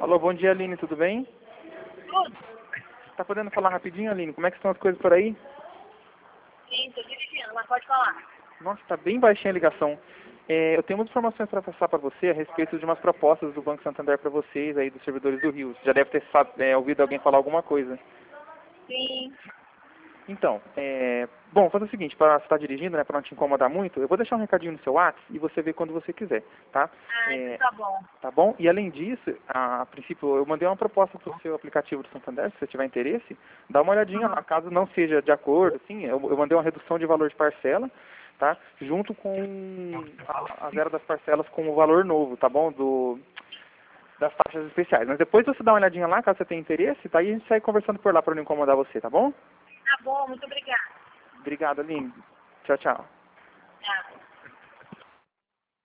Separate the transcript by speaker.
Speaker 1: Alô, bom dia, Aline, tudo bem?
Speaker 2: Tudo?
Speaker 1: Tá podendo falar rapidinho, Aline? Como é que estão as coisas por aí?
Speaker 2: Sim, tô dirigindo, mas pode falar.
Speaker 1: Nossa, tá bem baixinha a ligação. Eu tenho umas informações para passar para você a respeito de umas propostas do Banco Santander para vocês aí, dos servidores do Rio. Você já deve ter ouvido alguém falar alguma coisa.
Speaker 2: Sim.
Speaker 1: Então, bom, vou fazer o seguinte, para você estar dirigindo, né, para não te incomodar muito, eu vou deixar um recadinho no seu WhatsApp e você vê quando você quiser, tá?
Speaker 2: Então tá bom.
Speaker 1: Tá bom? E além disso, a princípio, eu mandei uma proposta para o seu aplicativo do Santander, se você tiver interesse, dá uma olhadinha lá, caso não seja de acordo, assim, eu mandei uma redução de valor de parcela, tá? Junto com a zero das parcelas com o valor novo, tá bom? Das taxas especiais. Mas depois você dá uma olhadinha lá, caso você tenha interesse, tá? E a gente sai conversando por lá para não incomodar você, tá bom?
Speaker 2: Tá bom, muito obrigada.
Speaker 1: Obrigado, Aline. Tchau, tchau.